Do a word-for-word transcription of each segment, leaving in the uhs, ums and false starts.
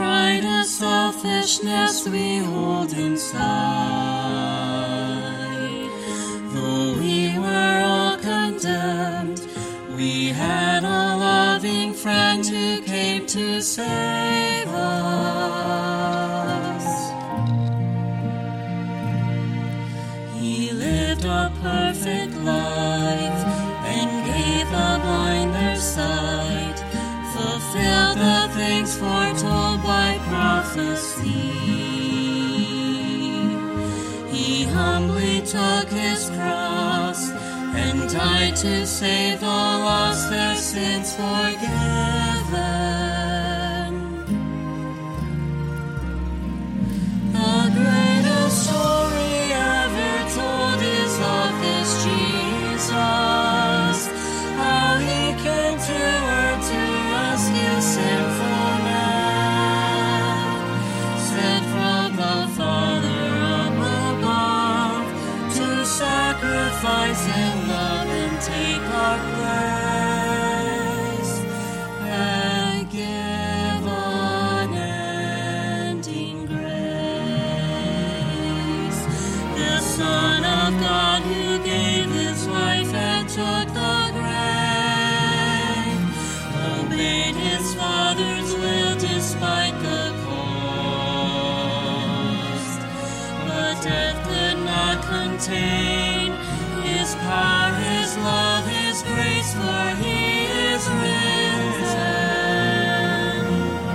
pride and selfishness we hold inside. Though we were all condemned, we had a loving friend who came to save us. He lived a perfect life and gave the blind their sight, fulfilled the things foretold by prophecy. He humbly took his cross and died to save the lost, their sins forgiven. The greatest story ever told is of this Jesus, how he came to earth to rescue sinful men, sent from the Father up above to sacrifice in love and take our place and give unending grace. The Son of God who gave his life and took the grave, obeyed his Father's will despite the cost. But death could not contain his power, his love, his grace, for he is risen.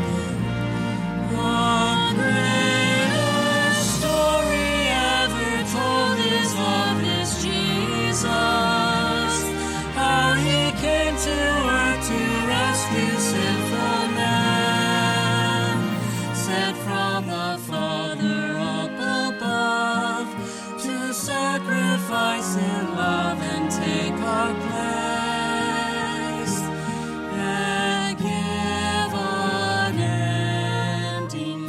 The greatest story ever told is of this Jesus, how he came to earth to rescue sinful men, sent from the Father up above to sacrifice in love and take our place and give unending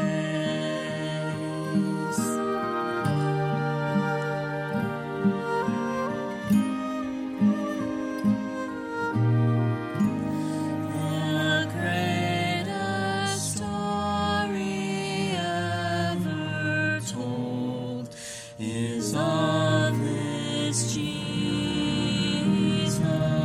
grace. The greatest story ever told is of this Jesus.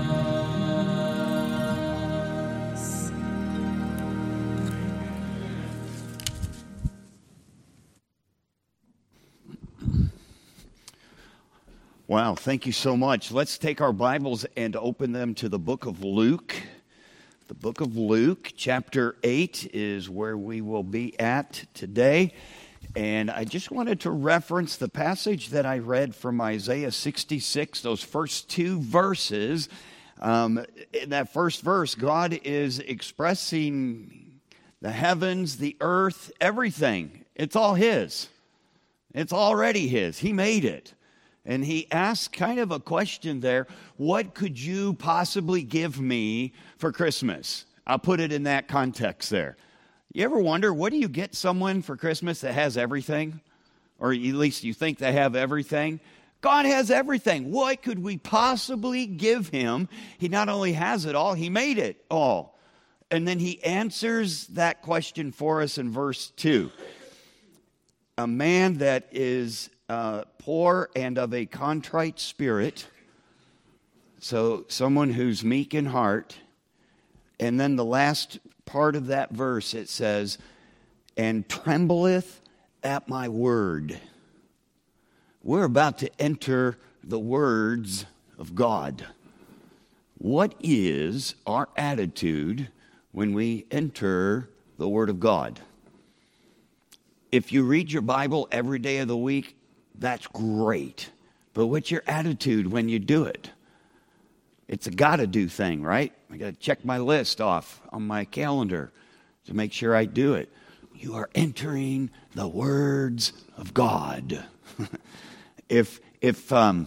Wow, thank you so much. Let's take our Bibles and open them to the book of Luke. The book of Luke, chapter eight, is where we will be at today. And I just wanted to reference the passage that I read from Isaiah sixty-six, those first two verses. Um, in that first verse, God is expressing the heavens, the earth, everything. It's all His. It's already His. He made it. And He asks kind of a question there, what could you possibly give me for Christmas? I'll put it in that context there. You ever wonder, what do you get someone for Christmas that has everything? Or at least you think they have everything? God has everything. What could we possibly give Him? He not only has it all, He made it all. And then He answers that question for us in verse two. A man that is uh, poor and of a contrite spirit, so someone who's meek in heart. And then the last part of that verse, it says, and trembleth at my word. We're about to enter the words of God. What is our attitude when we enter the Word of God? If you read your Bible every day of the week, that's great. But what's your attitude when you do it? It's a gotta-do thing, right? I got to check my list off on my calendar to make sure I do it. You are entering the words of God. if, if, um,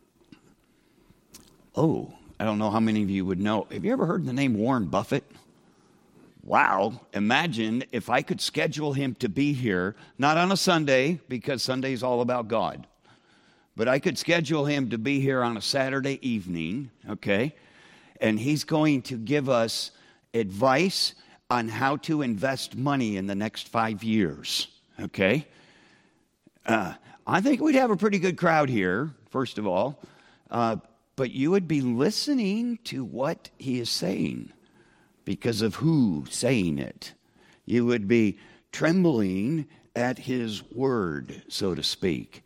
oh, I don't know how many of you would know. Have you ever heard the name Warren Buffett? Wow, imagine if I could schedule him to be here, not on a Sunday, because Sunday is all about God, but I could schedule him to be here on a Saturday evening, okay? And he's going to give us advice on how to invest money in the next five years, okay? Uh, I think we'd have a pretty good crowd here, first of all, uh, but you would be listening to what he is saying because of who saying it. You would be trembling at his word, so to speak.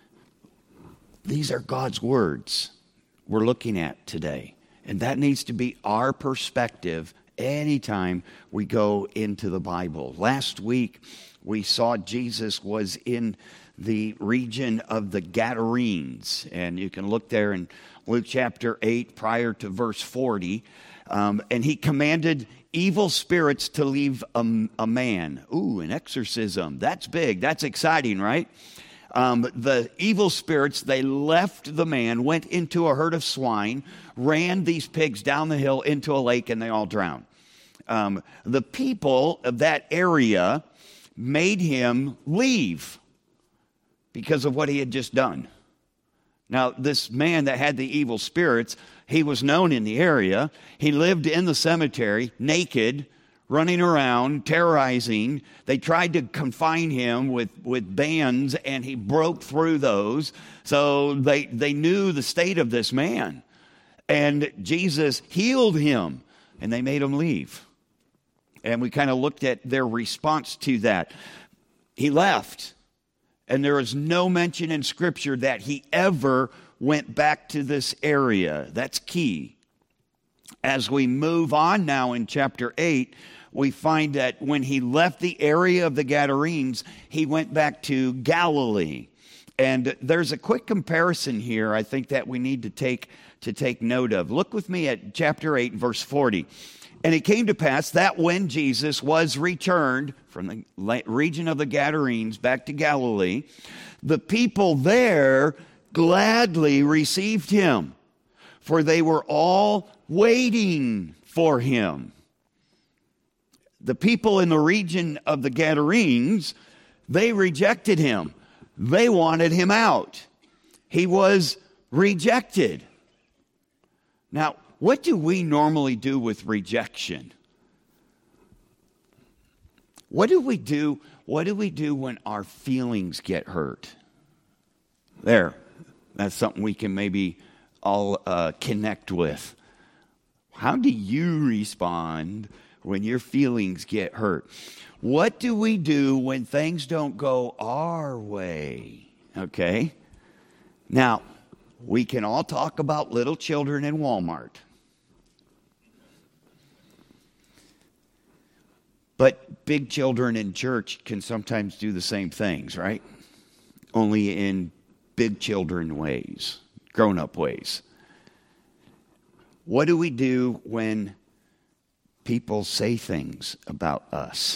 These are God's words we're looking at today. And that needs to be our perspective anytime we go into the Bible. Last week, we saw Jesus was in the region of the Gadarenes. And you can look there in Luke chapter eight, prior to verse forty. Um, and he commanded evil spirits to leave a, a man. Ooh, an exorcism. That's big. That's exciting, right? Um, the evil spirits, they left the man, went into a herd of swine, ran these pigs down the hill into a lake, and they all drowned. Um, the people of that area made him leave because of what he had just done. Now, this man that had the evil spirits, he was known in the area. He lived in the cemetery, naked, running around, terrorizing. They tried to confine him with, with bands, and he broke through those. So they, they knew the state of this man. And Jesus healed him, and they made him leave. And we kind of looked at their response to that. He left, and there is no mention in Scripture that he ever went back to this area. That's key. As we move on now in chapter eight, we find that when he left the area of the Gadarenes, he went back to Galilee. And there's a quick comparison here, I think, that we need to take to take note of. Look with me at chapter eight, verse forty. And it came to pass that when Jesus was returned from the region of the Gadarenes back to Galilee, the people there gladly received him, for they were all waiting for him. The people in the region of the Gadarenes, they rejected him. They wanted him out. He was rejected. Now, what do we normally do with rejection? What do we do? What do we do when our feelings get hurt? There, that's something we can maybe all uh, connect with. How do you respond when your feelings get hurt? What do we do when things don't go our way? Okay? Now, we can all talk about little children in Walmart. But big children in church can sometimes do the same things, right? Only in big children ways, grown-up ways. What do we do when people say things about us?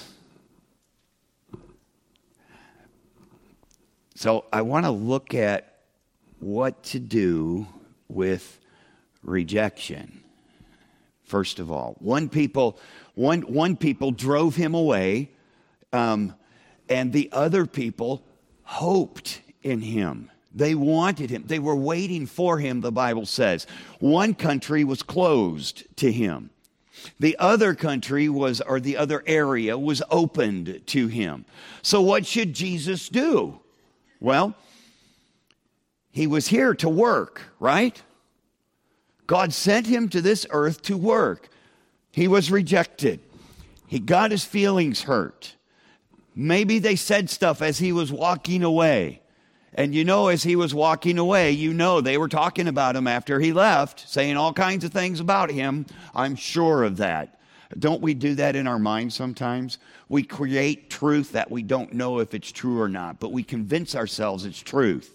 So I want to look at what to do with rejection. First of all, one people, one one people drove him away, um, and the other people hoped in him. They wanted him. They were waiting for him, the Bible says. One country was closed to him. The other country was, or the other area was opened to him. So what should Jesus do? Well, he was here to work, right? God sent him to this earth to work. He was rejected. He got his feelings hurt. Maybe they said stuff as he was walking away. And you know, as he was walking away, you know they were talking about him after he left, saying all kinds of things about him. I'm sure of that. Don't we do that in our minds sometimes? We create truth that we don't know if it's true or not, but we convince ourselves it's truth.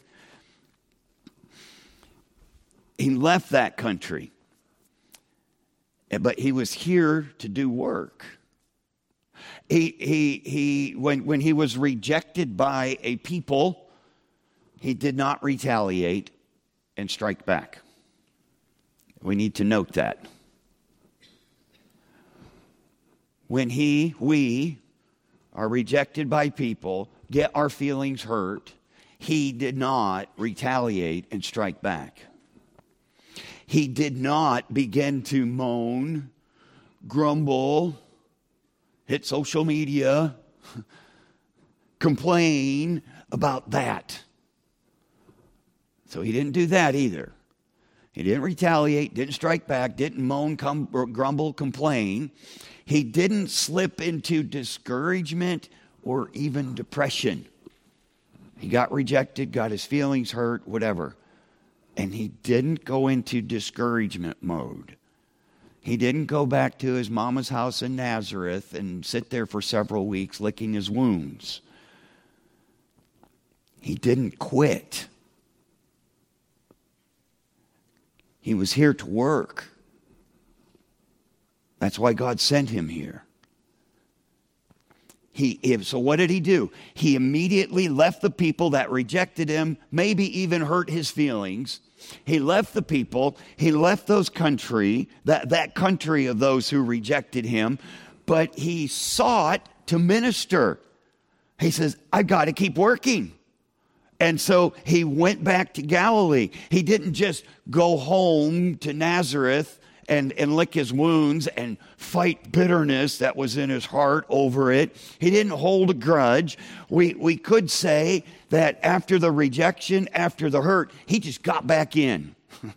He left that country, but he was here to do work. He, he, he, when, when he was rejected by a people, he did not retaliate and strike back. We need to note that. When he, we, are rejected by people, get our feelings hurt, he did not retaliate and strike back. He did not begin to moan, grumble, hit social media, complain about that. So he didn't do that either. He didn't retaliate, didn't strike back, didn't moan, cum, grumble, complain. He didn't slip into discouragement or even depression. He got rejected, got his feelings hurt, whatever. And he didn't go into discouragement mode. He didn't go back to his mama's house in Nazareth and sit there for several weeks licking his wounds. He didn't quit. He was here to work. That's why God sent him here. He, so what did he do? He immediately left the people that rejected him, maybe even hurt his feelings. He left the people. He left those country, that, that country of those who rejected him, but he sought to minister. He says, I've got to keep working. And so he went back to Galilee. He didn't just go home to Nazareth and, and lick his wounds and fight bitterness that was in his heart over it. He didn't hold a grudge. We, we could say that after the rejection, after the hurt, he just got back in.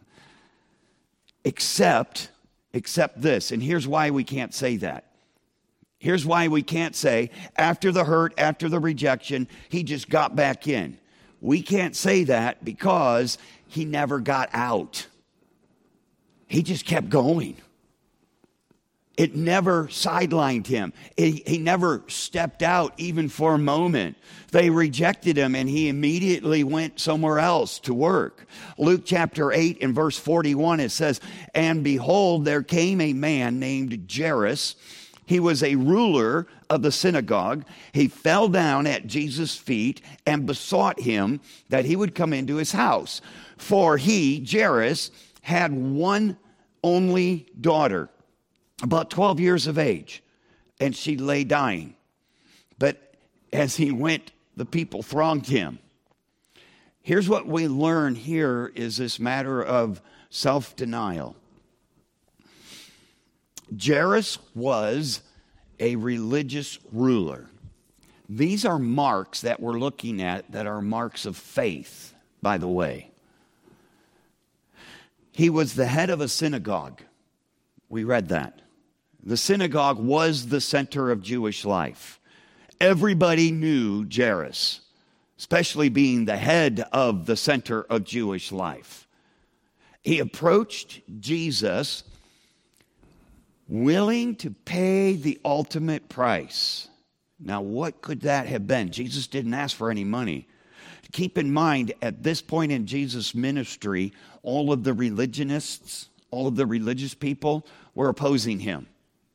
except, except this, and here's why we can't say that. Here's why we can't say after the hurt, after the rejection, he just got back in. We can't say that because he never got out. He just kept going. It never sidelined him. It, he never stepped out even for a moment. They rejected him and he immediately went somewhere else to work. Luke chapter eight and verse forty-one, it says, and behold, there came a man named Jairus. He was a ruler of the synagogue. He fell down at Jesus' feet and besought him that he would come into his house. For he, Jairus, had one only daughter, about twelve years of age, and she lay dying. But as he went, the people thronged him. Here's what we learn here is this matter of self-denial. Jairus was a religious ruler. These are marks that we're looking at that are marks of faith, by the way. He was the head of a synagogue. We read that. The synagogue was the center of Jewish life. Everybody knew Jairus, especially being the head of the center of Jewish life. He approached Jesus willing to pay the ultimate price. Now, what could that have been? Jesus didn't ask for any money. Keep in mind, at this point in Jesus' ministry, all of the religionists, all of the religious people were opposing him.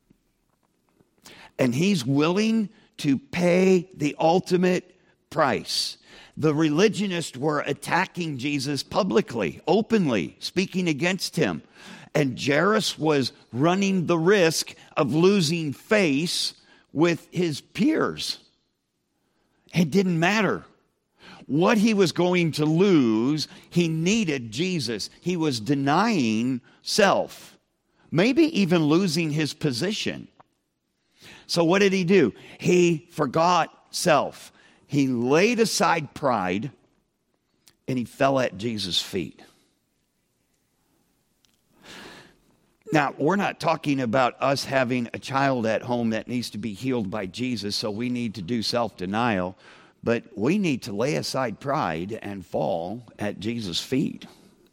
And he's willing to pay the ultimate price. The religionists were attacking Jesus publicly, openly, speaking against him. And Jairus was running the risk of losing face with his peers. It didn't matter what he was going to lose. He needed Jesus. He was denying self, maybe even losing his position. So what did he do? He forgot self. He laid aside pride and he fell at Jesus' feet. Now, we're not talking about us having a child at home that needs to be healed by Jesus, so we need to do self-denial, but we need to lay aside pride and fall at Jesus' feet.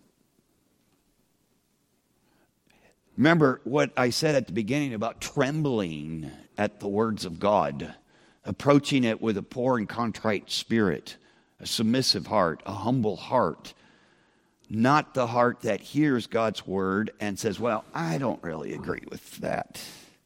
Remember what I said at the beginning about trembling at the words of God, approaching it with a poor and contrite spirit, a submissive heart, a humble heart. Not the heart that hears God's word and says, well, I don't really agree with that.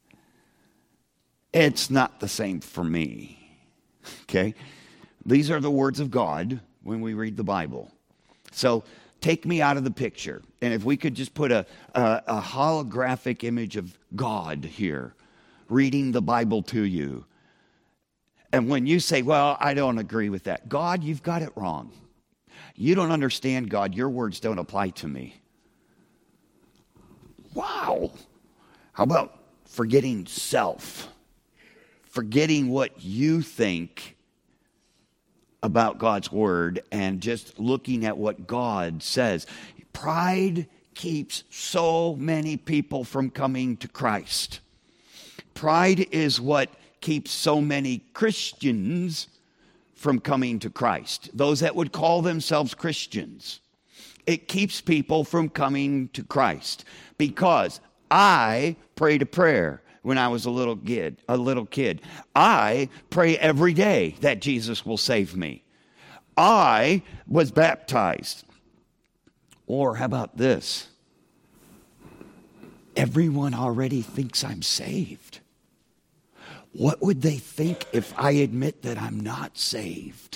It's not the same for me. Okay? These are the words of God when we read the Bible. So take me out of the picture. And if we could just put a, a, a holographic image of God here, reading the Bible to you. And when you say, well, I don't agree with that. God, you've got it wrong. You don't understand, God. Your words don't apply to me. Wow. How about forgetting self? forgetting what you think about God's word and just looking at what God says. Pride keeps so many people from coming to Christ. Pride is what keeps so many Christians from coming to Christ. Those that would call themselves Christians. It keeps people from coming to Christ because I prayed a prayer when I was a little kid, a little kid. I pray every day that Jesus will save me. I was baptized. Or how about this? Everyone already thinks I'm saved. What would they think if I admit that I'm not saved?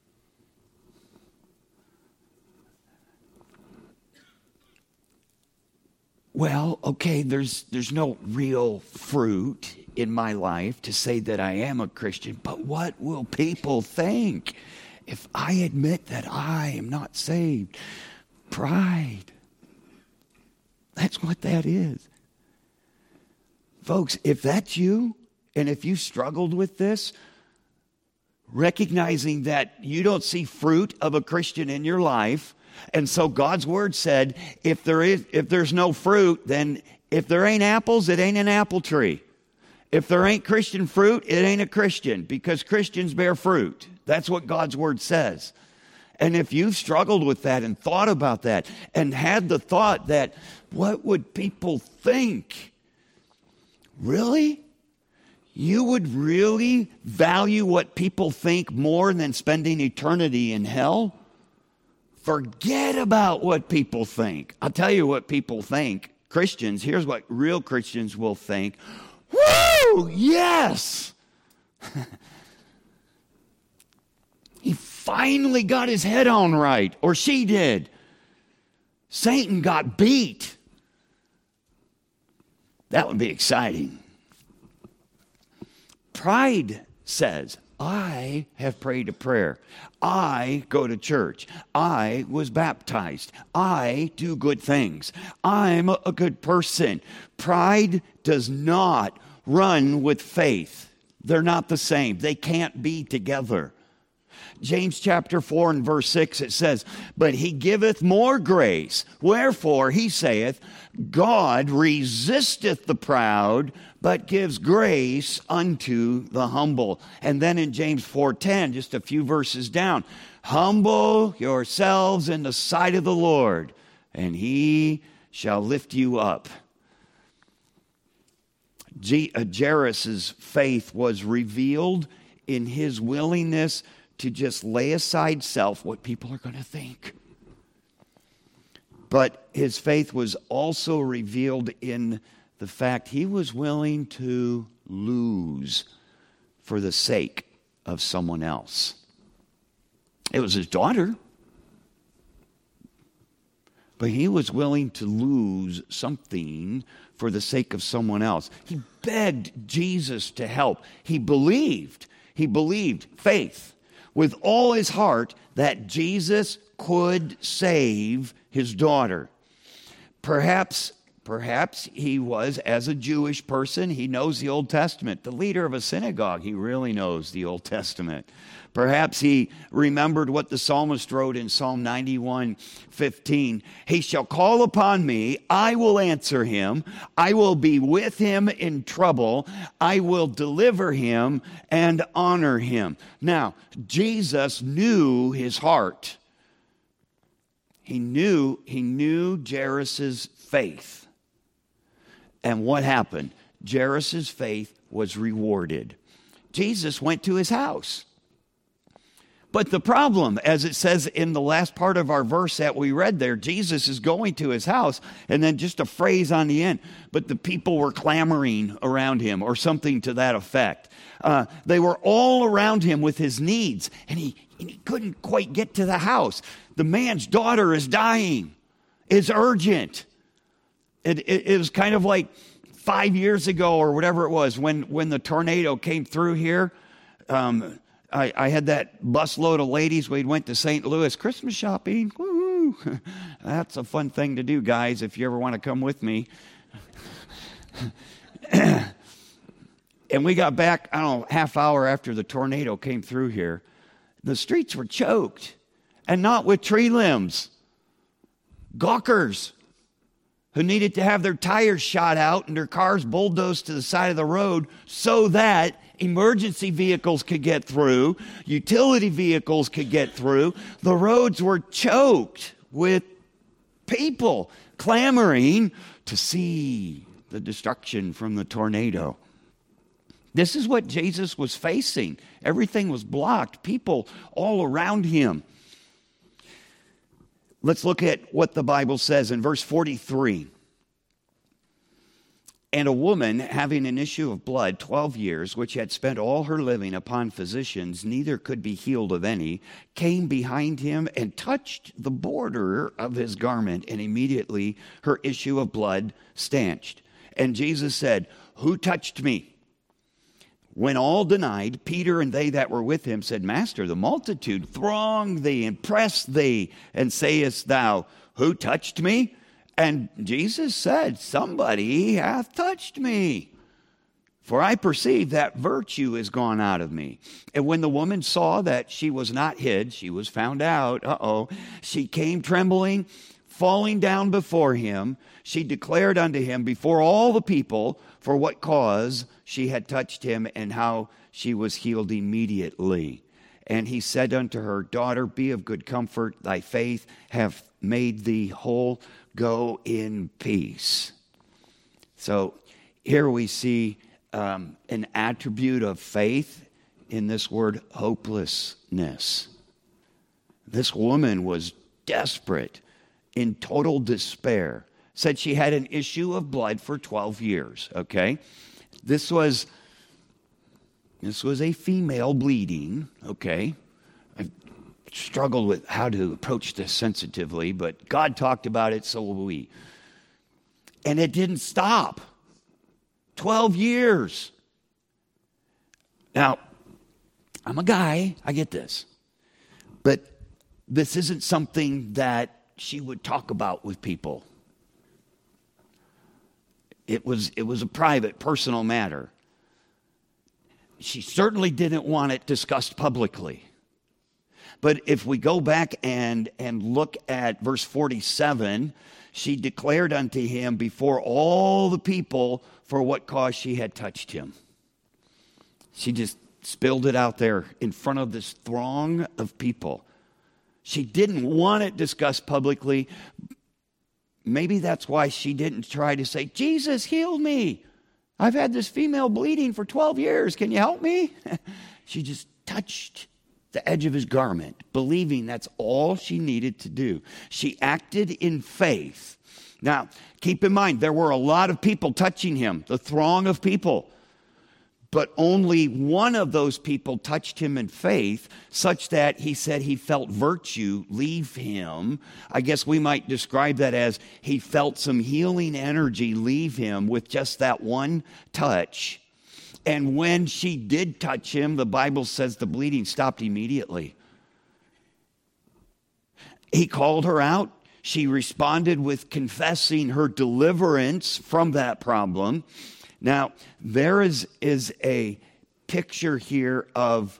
Well, okay, there's there's no real fruit in my life to say that I am a Christian, but what will people think if I admit that I am not saved? Pride. That's what that is. Folks, if that's you, and if you struggled with this, recognizing that you don't see fruit of a Christian in your life, and so God's word said, if there is, if there's no fruit, then if there ain't apples, it ain't an apple tree. If there ain't Christian fruit, it ain't a Christian, because Christians bear fruit. That's what God's word says. And if you've struggled with that and thought about that and had the thought that, what would people think? Really? You would really value what people think more than spending eternity in hell? Forget about what people think. I'll tell you what people think. Christians, here's what real Christians will think. Woo! Yes! He finally got his head on right, or she did. Satan got beat. That would be exciting. Pride says, I have prayed a prayer. I go to church. I was baptized. I do good things. I'm a good person. Pride does not run with faith. They're not the same. They can't be together. James chapter four and verse six, it says, but he giveth more grace. Wherefore he saith, God resisteth the proud, but gives grace unto the humble. And then in James four ten, just a few verses down, humble yourselves in the sight of the Lord, and he shall lift you up. Jairus' faith was revealed in his willingness to just lay aside self, what people are going to think. But his faith was also revealed in the fact he was willing to lose for the sake of someone else. It was his daughter, but he was willing to lose something for the sake of someone else. He begged Jesus to help. He believed, he believed, faith, with all his heart that Jesus could save his daughter. Perhaps, perhaps he was, as a Jewish person, he knows the Old Testament. The leader of a synagogue, he really knows the Old Testament. Perhaps he remembered what the psalmist wrote in Psalm ninety-one fifteen. He shall call upon me, I will answer him. I will be with him in trouble. I will deliver him and honor him. Now, Jesus knew his heart. He knew, he knew Jairus' faith. And what happened? Jairus' faith was rewarded. Jesus went to his house. But the problem, as it says in the last part of our verse that we read there, Jesus is going to his house, and then just a phrase on the end, but the people were clamoring around him, or something to that effect. Uh, they were all around him with his needs, and he, and he couldn't quite get to the house. The man's daughter is dying. It's urgent. It, it, it was kind of like five years ago or whatever it was when, when the tornado came through here. Um, I, I had that busload of ladies. We went to Saint Louis Christmas shopping. Woo-hoo. That's a fun thing to do, guys, if you ever want to come with me. And we got back, I don't know, half hour after the tornado came through here. The streets were choked, and not with tree limbs. Gawkers who needed to have their tires shot out and their cars bulldozed to the side of the road so that emergency vehicles could get through, utility vehicles could get through. The roads were choked with people clamoring to see the destruction from the tornado. This is what Jesus was facing. Everything was blocked, people all around him. Let's look at what the Bible says in verse forty-three. And a woman having an issue of blood twelve years, which had spent all her living upon physicians, neither could be healed of any, came behind him and touched the border of his garment, and immediately her issue of blood stanched. And Jesus said, "Who touched me?" When all denied, Peter and they that were with him said, "Master, the multitude throng thee and press thee, and sayest thou, Who touched me?" And Jesus said, "Somebody hath touched me. For I perceive that virtue is gone out of me." And when the woman saw that she was not hid, she was found out, uh-oh, she came trembling, falling down before him. She declared unto him before all the people for what cause she had touched him, and how she was healed immediately. And he said unto her, "Daughter, be of good comfort. Thy faith hath made thee whole. Go in peace." So here we see um, an attribute of faith in this word hopelessness. This woman was desperate, in total despair. Said she had an issue of blood for twelve years, okay? This was, this was a female bleeding, okay? I've struggled with how to approach this sensitively, but God talked about it, so will we. And it didn't stop. twelve years. Now, I'm a guy, I get this. But this isn't something that she would talk about with people. It was, it was a private, personal matter. She certainly didn't want it discussed publicly. But if we go back and, and look at verse forty-seven, she declared unto him before all the people for what cause she had touched him. She just spilled it out there in front of this throng of people. She didn't want it discussed publicly. Maybe that's why she didn't try to say, "Jesus, heal me. I've had this female bleeding for twelve years. Can you help me?" She just touched the edge of his garment, believing that's all she needed to do. She acted in faith. Now, keep in mind, there were a lot of people touching him, the throng of people. But only one of those people touched him in faith, such that he said he felt virtue leave him. I guess we might describe that as he felt some healing energy leave him with just that one touch. And when she did touch him, the Bible says the bleeding stopped immediately. He called her out. She responded with confessing her deliverance from that problem. Now, there is, is a picture here of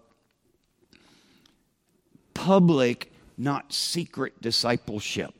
public, not secret discipleship.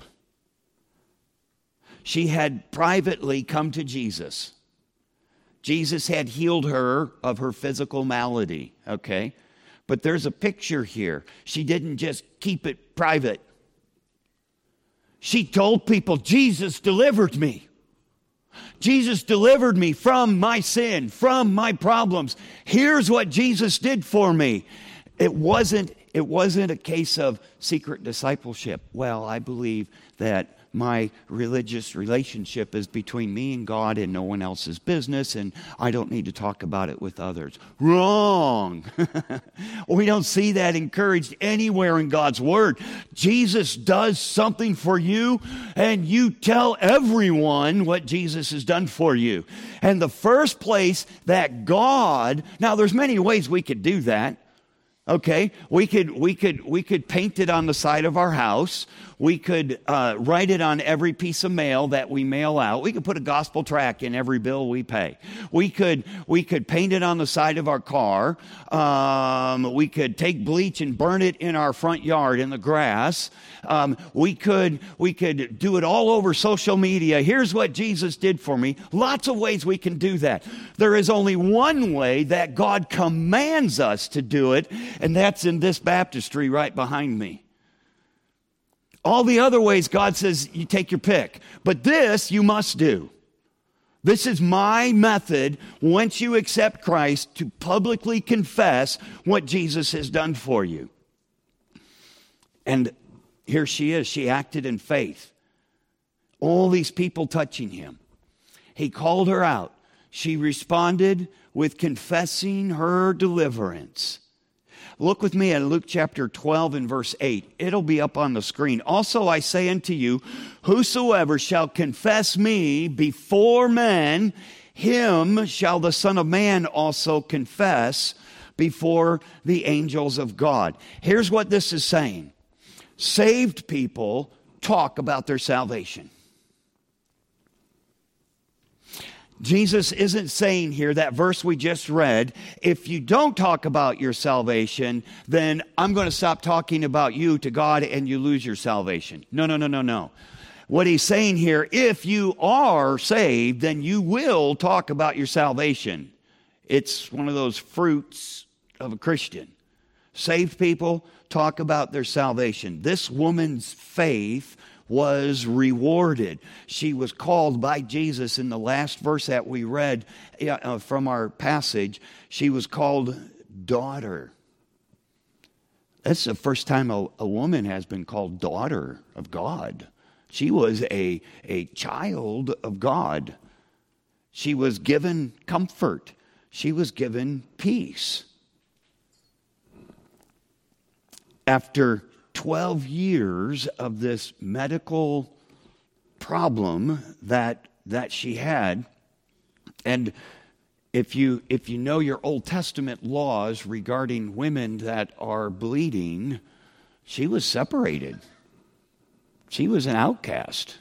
She had privately come to Jesus. Jesus had healed her of her physical malady, okay? But there's a picture here. She didn't just keep it private. She told people, "Jesus delivered me. Jesus delivered me from my sin, from my problems. Here's what Jesus did for me." It wasn't, it wasn't a case of secret discipleship. Well, I believe that my religious relationship is between me and God and no one else's business, and I don't need to talk about it with others. Wrong. We don't see that encouraged anywhere in God's Word. Jesus does something for you, and you tell everyone what Jesus has done for you. And the first place that God, now there's many ways we could do that. Okay, we could we could we could paint it on the side of our house. We could uh, write it on every piece of mail that we mail out. We could put a gospel tract in every bill we pay. We could we could paint it on the side of our car. Um, we could take bleach and burn it in our front yard in the grass. Um, we could we could do it all over social media. Here's what Jesus did for me. Lots of ways we can do that. There is only one way that God commands us to do it, and that's in this baptistry right behind me. All the other ways, God says, you take your pick. But this you must do. This is my method once you accept Christ to publicly confess what Jesus has done for you. And here she is. She acted in faith. All these people touching him. He called her out. She responded with confessing her deliverance. Look with me at Luke chapter twelve and verse eight. It'll be up on the screen. Also I say unto you, whosoever shall confess me before men, him shall the Son of Man also confess before the angels of God. Here's what this is saying. Saved people talk about their salvation. Jesus isn't saying here, that verse we just read, if you don't talk about your salvation, then I'm going to stop talking about you to God and you lose your salvation. No, no, no, no, no. What he's saying here, if you are saved, then you will talk about your salvation. It's one of those fruits of a Christian. Saved people talk about their salvation. This woman's faith was rewarded. She was called by Jesus in the last verse that we read uh, from our passage. She was called daughter. That's the first time a, a woman has been called daughter of God. She was a, a child of God. She was given comfort. She was given peace. After twelve years of this medical problem that that she had, and if you if you know your Old Testament laws regarding women that are bleeding, she was separated. She was an outcast.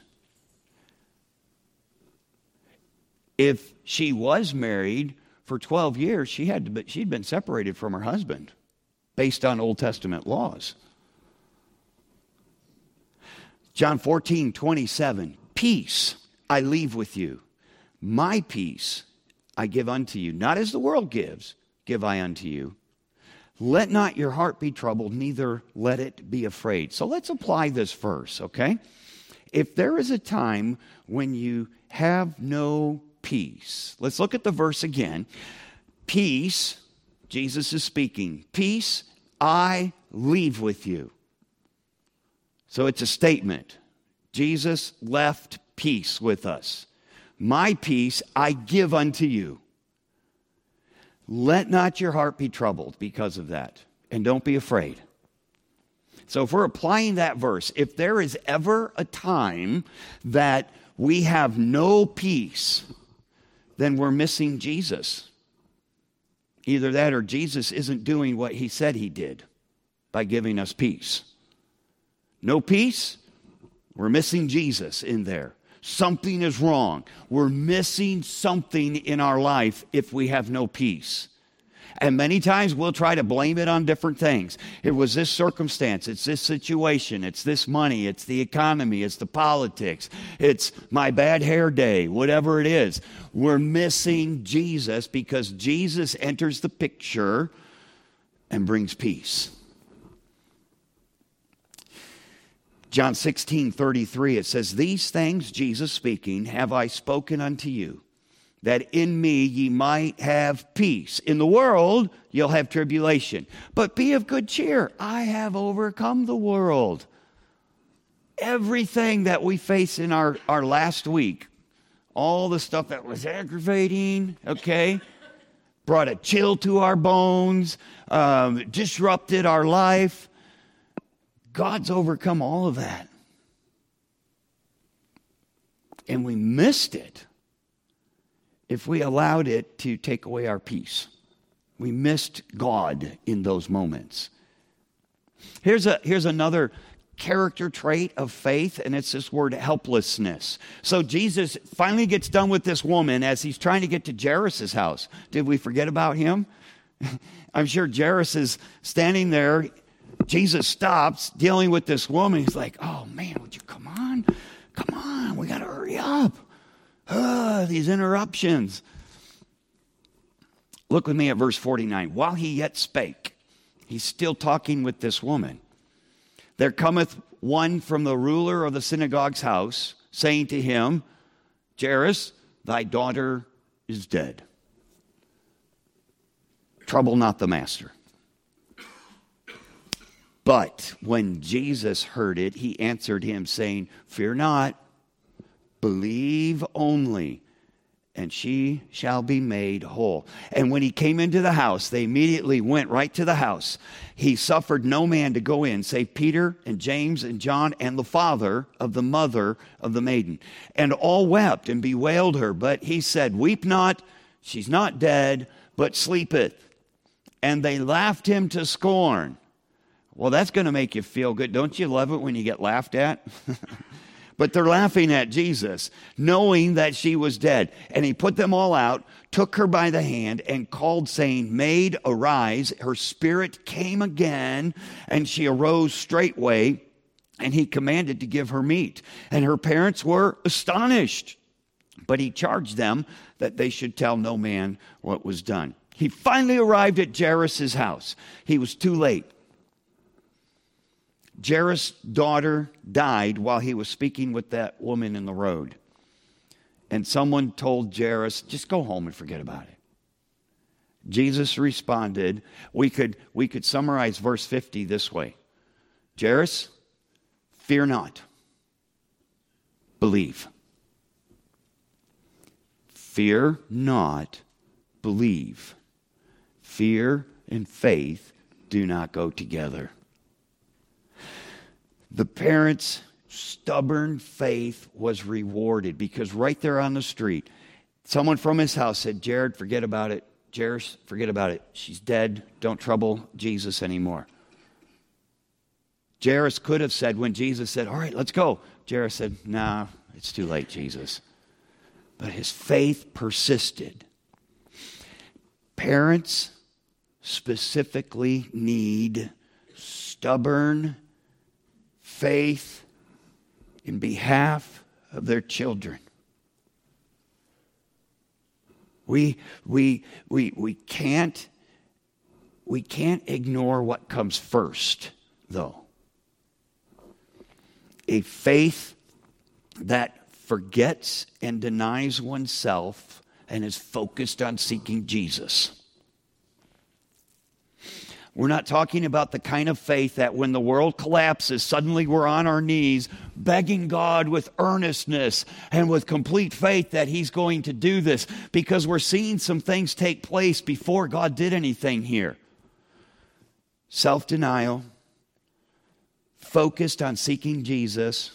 If she was married for twelve years, she had to be, she'd been separated from her husband based on Old Testament laws. John fourteen twenty-seven, peace I leave with you. My peace I give unto you. Not as the world gives, give I unto you. Let not your heart be troubled, neither let it be afraid. So let's apply this verse, okay? If there is a time when you have no peace, let's look at the verse again. Peace, Jesus is speaking, peace I leave with you. So it's a statement. Jesus left peace with us. My peace I give unto you. Let not your heart be troubled because of that. And don't be afraid. So if we're applying that verse, if there is ever a time that we have no peace, then we're missing Jesus. Either that or Jesus isn't doing what he said he did by giving us peace. No peace, we're missing Jesus in there. Something is wrong. We're missing something in our life if we have no peace. And many times we'll try to blame it on different things. It was this circumstance, it's this situation, it's this money, it's the economy, it's the politics, it's my bad hair day, whatever it is. We're missing Jesus because Jesus enters the picture and brings peace. John sixteen thirty-three, it says, these things, Jesus speaking, have I spoken unto you, that in me ye might have peace. In the world you'll have tribulation, but be of good cheer. I have overcome the world. Everything that we face in our, our last week, all the stuff that was aggravating, okay, brought a chill to our bones, um, disrupted our life, God's overcome all of that. And we missed it if we allowed it to take away our peace. We missed God in those moments. Here's a here's another character trait of faith, and it's this word helplessness. So Jesus finally gets done with this woman as he's trying to get to Jairus' house. Did we forget about him? I'm sure Jairus is standing there. Jesus stops dealing with this woman. He's like, oh man, would you come on? Come on, we got to hurry up. Uh, these interruptions. Look with me at verse forty-nine. While he yet spake, he's still talking with this woman. There cometh one from the ruler of the synagogue's house, saying to him, Jairus, thy daughter is dead. Trouble not the master. But when Jesus heard it, he answered him, saying, fear not, believe only, and she shall be made whole. And when he came into the house, they immediately went right to the house. He suffered no man to go in, save Peter and James and John and the father of the mother of the maiden. And all wept and bewailed her. But he said, weep not, she's not dead, but sleepeth. And they laughed him to scorn. Well, that's going to make you feel good. Don't you love it when you get laughed at? But they're laughing at Jesus, knowing that she was dead. And he put them all out, took her by the hand, and called, saying, Maid, arise. Her spirit came again, and she arose straightway, and he commanded to give her meat. And her parents were astonished. But he charged them that they should tell no man what was done. He finally arrived at Jairus' house. He was too late. Jairus' daughter died while he was speaking with that woman in the road. And someone told Jairus, just go home and forget about it. Jesus responded, we could, we could summarize verse fifty this way. Jairus, fear not, believe. Fear not, believe. Fear and faith do not go together. The parents' stubborn faith was rewarded because right there on the street, someone from his house said, Jared, forget about it. Jairus, forget about it. She's dead. Don't trouble Jesus anymore. Jairus could have said when Jesus said, all right, let's go. Jairus said, nah, it's too late, Jesus. But his faith persisted. Parents specifically need stubborn faith in behalf of their children. We we we we can't we can't ignore what comes first, though. A faith that forgets and denies oneself and is focused on seeking Jesus. We're not talking about the kind of faith that when the world collapses, suddenly we're on our knees begging God with earnestness and with complete faith that he's going to do this, because we're seeing some things take place before God did anything here. Self-denial, focused on seeking Jesus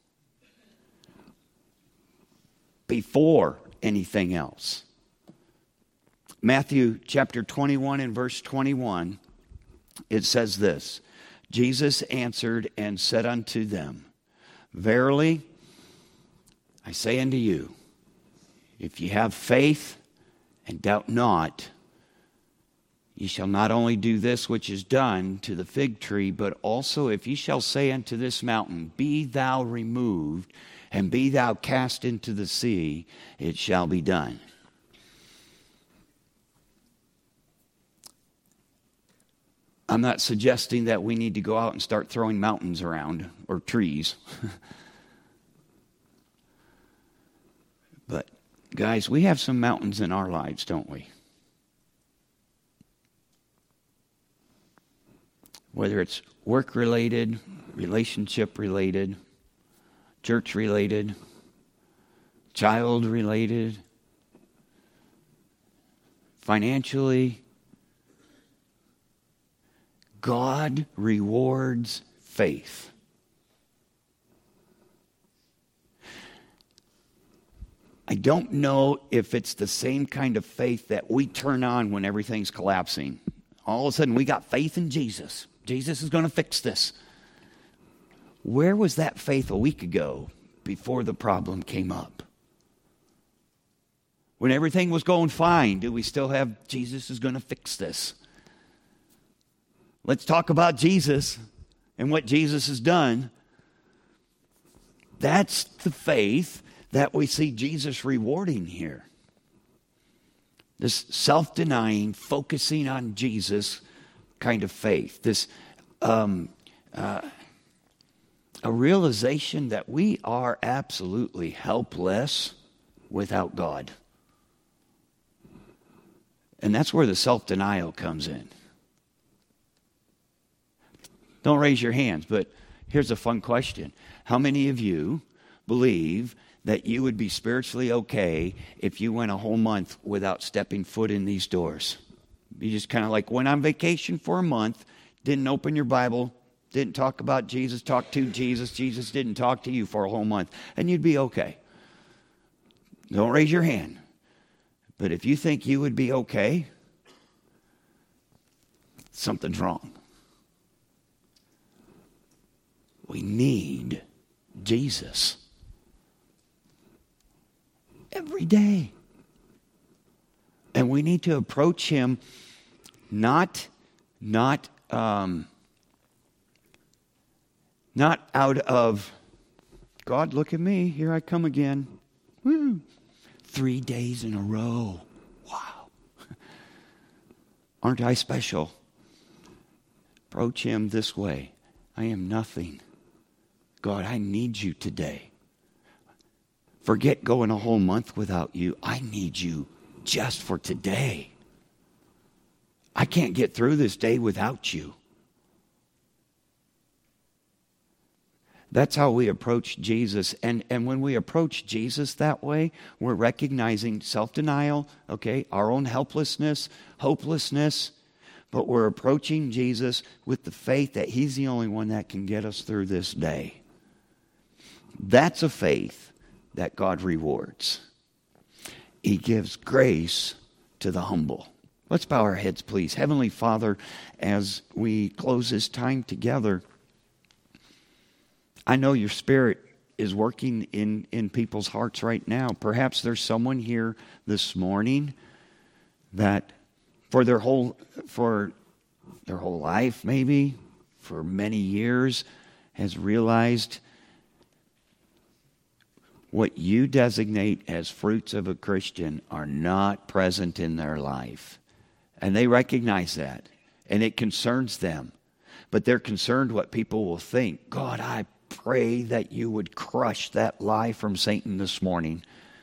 before anything else. Matthew chapter twenty-one and verse twenty-one. It says this, Jesus answered and said unto them, verily, I say unto you, if ye have faith and doubt not, ye shall not only do this which is done to the fig tree, but also if ye shall say unto this mountain, be thou removed, and be thou cast into the sea, it shall be done. I'm not suggesting that we need to go out and start throwing mountains around or trees. But, guys, we have some mountains in our lives, don't we? Whether it's work-related, relationship-related, church-related, child-related, financially. God rewards faith. I don't know if it's the same kind of faith that we turn on when everything's collapsing. All of a sudden, we got faith in Jesus. Jesus is going to fix this. Where was that faith a week ago before the problem came up? When everything was going fine, do we still have Jesus is going to fix this? Let's talk about Jesus and what Jesus has done. That's the faith that we see Jesus rewarding here. This self-denying, focusing on Jesus kind of faith. This um, uh, a realization that we are absolutely helpless without God. And that's where the self-denial comes in. Don't raise your hands, but here's a fun question. How many of you believe that you would be spiritually okay if you went a whole month without stepping foot in these doors? You just kind of like went on vacation for a month, didn't open your Bible, didn't talk about Jesus, talk to Jesus, Jesus didn't talk to you for a whole month, and you'd be okay. Don't raise your hand. But if you think you would be okay, something's wrong. We need Jesus every day. And we need to approach him not, not, um, not out of, God, look at me, here I come again. Woo. Three days in a row. Wow. Aren't I special? Approach him this way. I am nothing. God, I need you today. Forget going a whole month without you. I need you just for today. I can't get through this day without you. That's how we approach Jesus. And, and when we approach Jesus that way, we're recognizing self-denial, okay, our own helplessness, hopelessness, but we're approaching Jesus with the faith that he's the only one that can get us through this day. That's a faith that God rewards. He gives grace to the humble. Let's bow our heads, please. Heavenly Father, as we close this time together, I know your Spirit is working in, in people's hearts right now. Perhaps there's someone here this morning that for their whole for their whole life, maybe, for many years, has realized what you designate as fruits of a Christian are not present in their life. And they recognize that. And it concerns them. But they're concerned what people will think. God, I pray that you would crush that lie from Satan this morning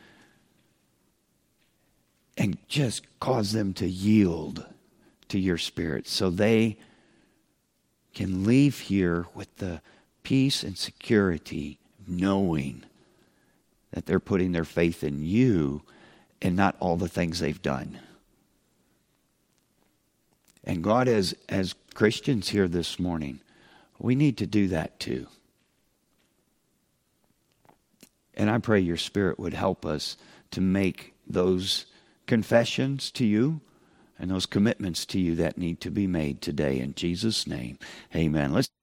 and just cause them to yield to your Spirit so they can leave here with the peace and security knowing that they're putting their faith in you and not all the things they've done. And God, as, as Christians here this morning, we need to do that too. And I pray your Spirit would help us to make those confessions to you and those commitments to you that need to be made today. In Jesus' name, amen. Let's